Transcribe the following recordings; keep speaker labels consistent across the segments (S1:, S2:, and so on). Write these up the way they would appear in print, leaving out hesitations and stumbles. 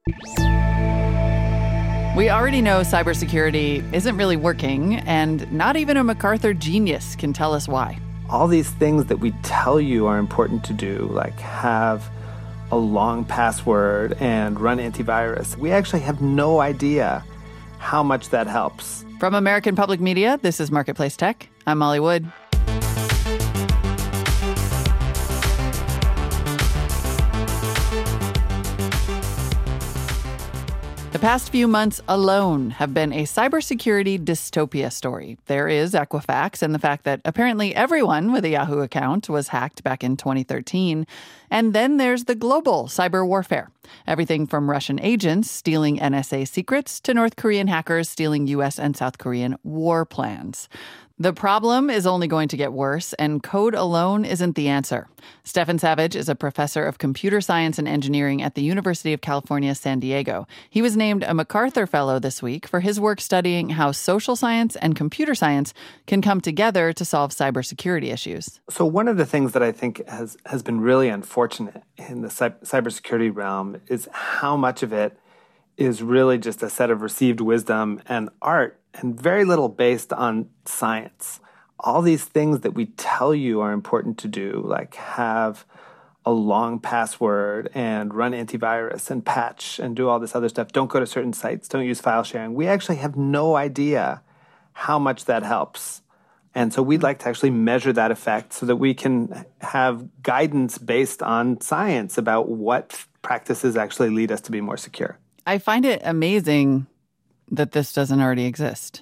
S1: We already know cybersecurity isn't really working, and not even a MacArthur genius can tell us why.
S2: All these things that we tell you are important to do, like have a long password and run antivirus, we actually have no idea how much that helps.
S1: From American Public Media, this is Marketplace Tech. I'm Molly Wood. The past few months alone have been a cybersecurity dystopia story. There is Equifax and the fact that apparently everyone with a Yahoo account was hacked back in 2013. And then there's the global cyber warfare. Everything from Russian agents stealing NSA secrets to North Korean hackers stealing U.S. and South Korean war plans. The problem is only going to get worse, and code alone isn't the answer. Stefan Savage is a professor of computer science and engineering at the University of California, San Diego. He was named a MacArthur Fellow this week for his work studying how social science and computer science can come together to solve cybersecurity issues.
S2: So one of the things that I think has been really unfortunate in the cybersecurity realm is how much of it is really just a set of received wisdom and art, and very little based on science. All these things that we tell you are important to do, like have a long password and run antivirus and patch and do all this other stuff, don't go to certain sites, don't use file sharing, we actually have no idea how much that helps. And so we'd like to actually measure that effect so that we can have guidance based on science about what practices actually lead us to be more secure.
S1: I find it amazing that this doesn't already exist.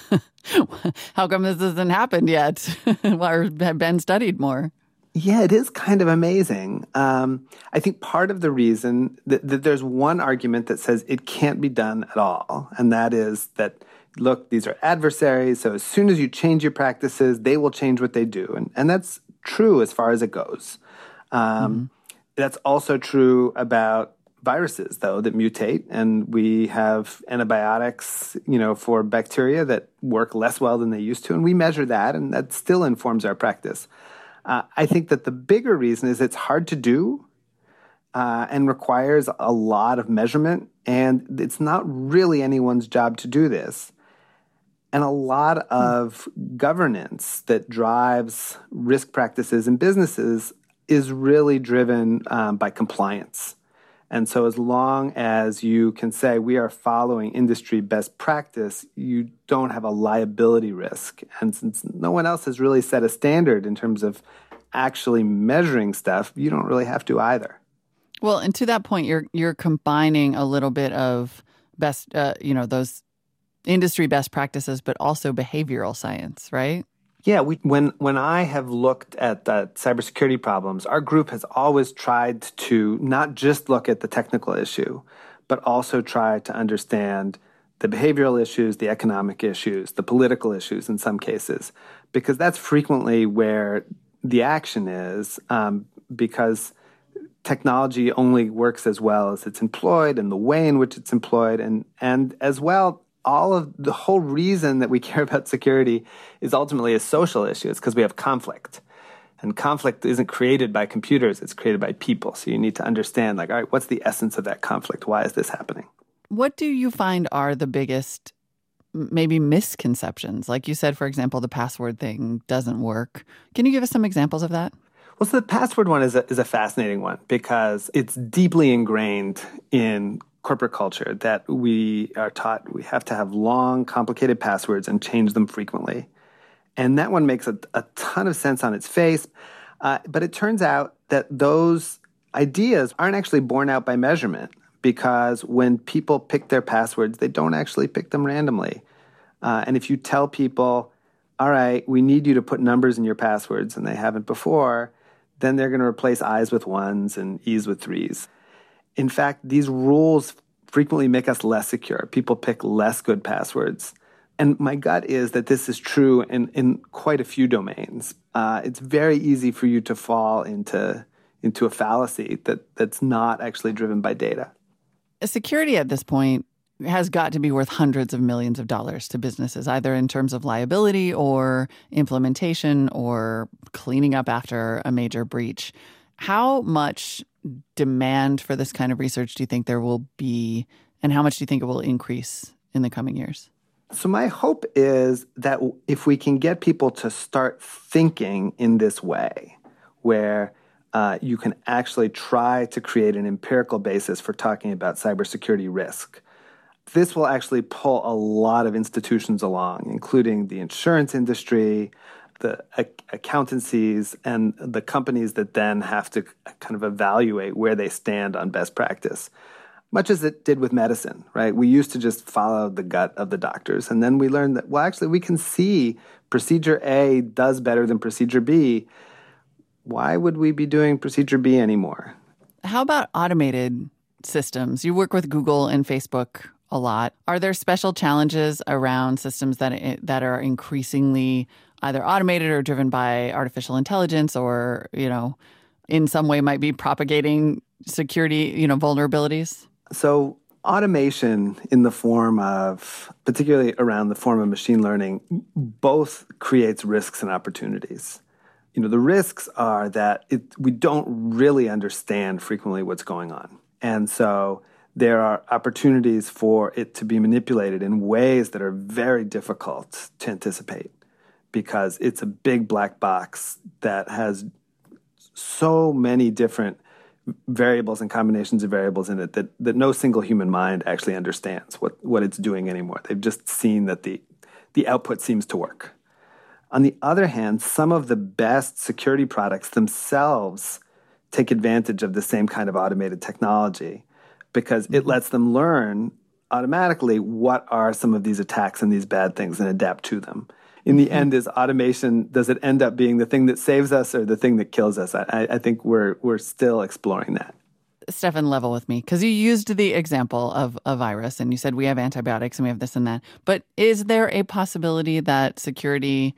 S1: How come this hasn't happened yet or have been studied more?
S2: Yeah, it is kind of amazing. I think part of the reason that there's one argument that says it can't be done at all, and that is that, look, these are adversaries, so as soon as you change your practices, they will change what they do. And that's true as far as it goes. That's also true about viruses, though, that mutate, and we have antibiotics, for bacteria that work less well than they used to, and we measure that, and that still informs our practice. I think that the bigger reason is it's hard to do and requires a lot of measurement, and it's not really anyone's job to do this. And a lot of governance that drives risk practices in businesses is really driven by compliance. And so as long as you can say we are following industry best practice, you don't have a liability risk. And since no one else has really set a standard in terms of actually measuring stuff, you don't really have to either.
S1: Well, and to that point, you're combining a little bit of best, those industry best practices, but also behavioral science, right?
S2: Yeah, when I have looked at the cybersecurity problems, our group has always tried to not just look at the technical issue, but also try to understand the behavioral issues, the economic issues, the political issues in some cases, because that's frequently where the action is, because technology only works as well as it's employed and the way in which it's employed, and as well, all of the whole reason that we care about security is ultimately a social issue. It's because we have conflict. And conflict isn't created by computers, it's created by people. So you need to understand, all right, what's the essence of that conflict? Why is this happening?
S1: What do you find are the biggest, maybe misconceptions? Like you said, for example, the password thing doesn't work. Can you give us some examples of that?
S2: Well, so the password one is a fascinating one because it's deeply ingrained in corporate culture that we are taught we have to have long, complicated passwords and change them frequently. And that one makes a ton of sense on its face. But it turns out that those ideas aren't actually borne out by measurement because when people pick their passwords, they don't actually pick them randomly. And if you tell people, all right, we need you to put numbers in your passwords and they haven't before, then they're going to replace I's with ones and E's with threes. In fact, these rules frequently make us less secure. People pick less good passwords. And my gut is that this is true in quite a few domains. It's very easy for you to fall into a fallacy that's not actually driven by data.
S1: Security at this point has got to be worth hundreds of millions of dollars to businesses, either in terms of liability or implementation or cleaning up after a major breach. How much demand for this kind of research do you think there will be, and how much do you think it will increase in the coming years?
S2: So my hope is that if we can get people to start thinking in this way, where you can actually try to create an empirical basis for talking about cybersecurity risk, this will actually pull a lot of institutions along, including the insurance industry, the accountancies, and the companies that then have to kind of evaluate where they stand on best practice. Much as it did with medicine, right? We used to just follow the gut of the doctors. And then we learned that, well, actually, we can see procedure A does better than procedure B. Why would we be doing procedure B anymore?
S1: How about automated systems? You work with Google and Facebook a lot. Are there special challenges around systems that are increasingly either automated or driven by artificial intelligence or, in some way might be propagating security, vulnerabilities?
S2: So automation in the form of, particularly around the form of machine learning, both creates risks and opportunities. The risks are that we don't really understand frequently what's going on. And so there are opportunities for it to be manipulated in ways that are very difficult to anticipate because it's a big black box that has so many different variables and combinations of variables in it that no single human mind actually understands what it's doing anymore. They've just seen that the output seems to work. On the other hand, some of the best security products themselves take advantage of the same kind of automated technology because it lets them learn automatically what are some of these attacks and these bad things and adapt to them. In the end, is automation, does it end up being the thing that saves us or the thing that kills us? I think we're still exploring that.
S1: Stefan, level with me, because you used the example of a virus and you said we have antibiotics and we have this and that. But is there a possibility that security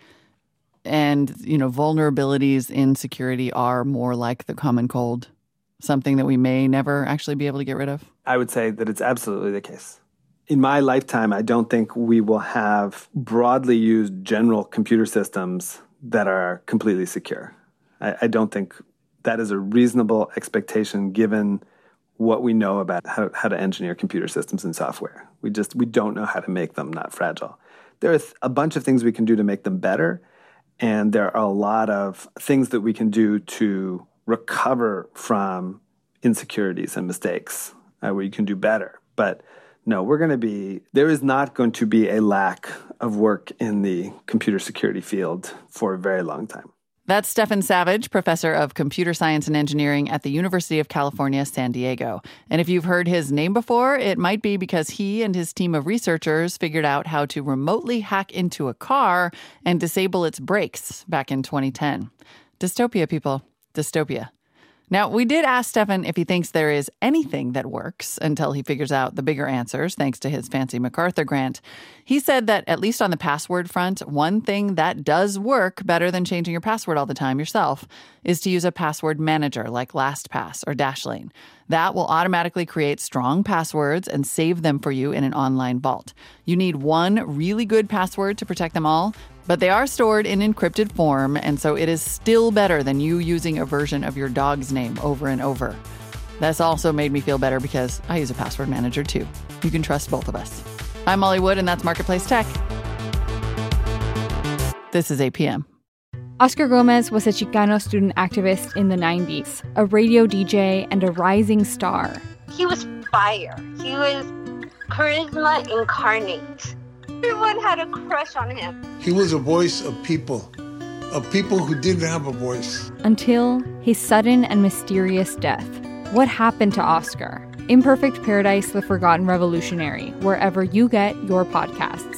S1: and, vulnerabilities in security are more like the common cold, something that we may never actually be able to get rid of?
S2: I would say that it's absolutely the case. In my lifetime, I don't think we will have broadly used general computer systems that are completely secure. I don't think that is a reasonable expectation given what we know about how to engineer computer systems and software. We don't know how to make them not fragile. There are a bunch of things we can do to make them better, and there are a lot of things that we can do to recover from insecurities and mistakes where you can do better. But no, there is not going to be a lack of work in the computer security field for a very long time.
S1: That's Stefan Savage, professor of computer science and engineering at the University of California, San Diego. And if you've heard his name before, it might be because he and his team of researchers figured out how to remotely hack into a car and disable its brakes back in 2010. Dystopia, people. Dystopia. Now, we did ask Stefan if he thinks there is anything that works until he figures out the bigger answers, thanks to his fancy MacArthur grant. He said that, at least on the password front, one thing that does work better than changing your password all the time yourself is to use a password manager like LastPass or Dashlane. That will automatically create strong passwords and save them for you in an online vault. You need one really good password to protect them all, but they are stored in encrypted form, and so it is still better than you using a version of your dog's name over and over. That's also made me feel better because I use a password manager too. You can trust both of us. I'm Molly Wood, and that's Marketplace Tech. This is APM.
S3: Oscar Gomez was a Chicano student activist in the 90s, a radio DJ, and a rising star.
S4: He was fire. He was charisma incarnate. Everyone had a crush on him.
S5: He was a voice of people who didn't have a voice.
S3: Until his sudden and mysterious death. What happened to Oscar? Imperfect Paradise, The Forgotten Revolutionary, wherever you get your podcasts.